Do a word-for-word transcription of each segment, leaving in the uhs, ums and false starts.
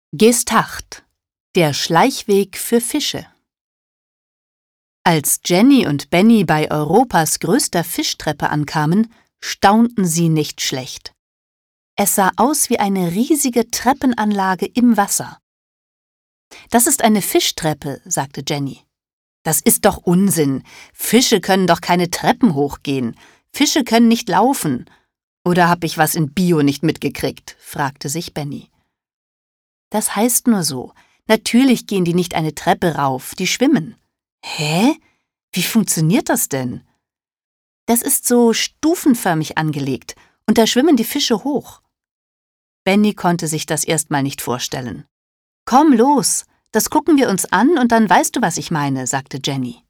Gestacht – der Schleichweg für Fische. Als Jenny und Benny bei Europas größter Fischtreppe ankamen, staunten sie nicht schlecht. Es sah aus wie eine riesige Treppenanlage im Wasser. »Das ist eine Fischtreppe«, sagte Jenny. »Das ist doch Unsinn. Fische können doch keine Treppen hochgehen. Fische können nicht laufen. Oder hab ich was in Bio nicht mitgekriegt?«, fragte sich Benny. »Das heißt nur so. Natürlich gehen die nicht eine Treppe rauf, die schwimmen.« »Hä? Wie funktioniert das denn?« »Das ist so stufenförmig angelegt, und da schwimmen die Fische hoch.« Benny konnte sich das erstmal nicht vorstellen. »Komm los, das gucken wir uns an und dann weißt du, was ich meine«, sagte Jenny.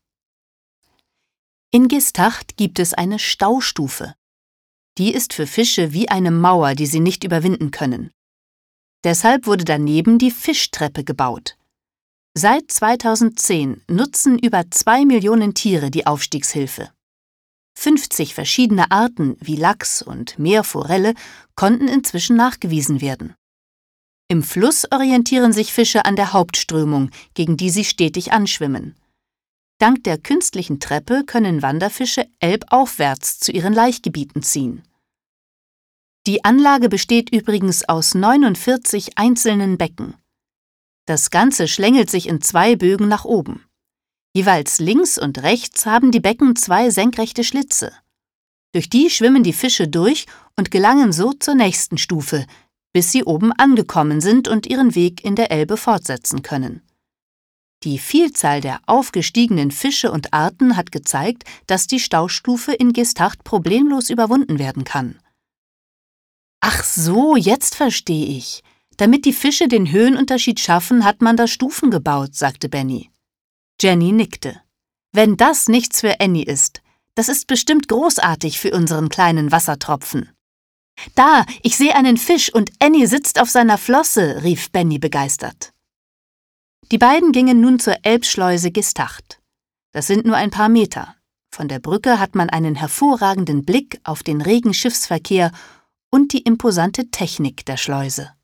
In Gestacht gibt es eine Staustufe. Die ist für Fische wie eine Mauer, die sie nicht überwinden können. Deshalb wurde daneben die Fischtreppe gebaut. Seit zweitausendzehn nutzen über zwei Millionen Tiere die Aufstiegshilfe. fünfzig verschiedene Arten wie Lachs und Meerforelle konnten inzwischen nachgewiesen werden. Im Fluss orientieren sich Fische an der Hauptströmung, gegen die sie stetig anschwimmen. Dank der künstlichen Treppe können Wanderfische elbaufwärts zu ihren Laichgebieten ziehen. Die Anlage besteht übrigens aus neunundvierzig einzelnen Becken. Das Ganze schlängelt sich in zwei Bögen nach oben. Jeweils links und rechts haben die Becken zwei senkrechte Schlitze. Durch die schwimmen die Fische durch und gelangen so zur nächsten Stufe, bis sie oben angekommen sind und ihren Weg in der Elbe fortsetzen können. Die Vielzahl der aufgestiegenen Fische und Arten hat gezeigt, dass die Staustufe in Gestacht problemlos überwunden werden kann. »Ach so, jetzt verstehe ich. Damit die Fische den Höhenunterschied schaffen, hat man da Stufen gebaut«, sagte Benny. Jenny nickte. »Wenn das nichts für Annie ist, das ist bestimmt großartig für unseren kleinen Wassertropfen.« »Da, ich sehe einen Fisch und Annie sitzt auf seiner Flosse«, rief Benny begeistert. Die beiden gingen nun zur Elbschleuse Gestacht. Das sind nur ein paar Meter. Von der Brücke hat man einen hervorragenden Blick auf den regen Schiffsverkehr und die imposante Technik der Schleuse.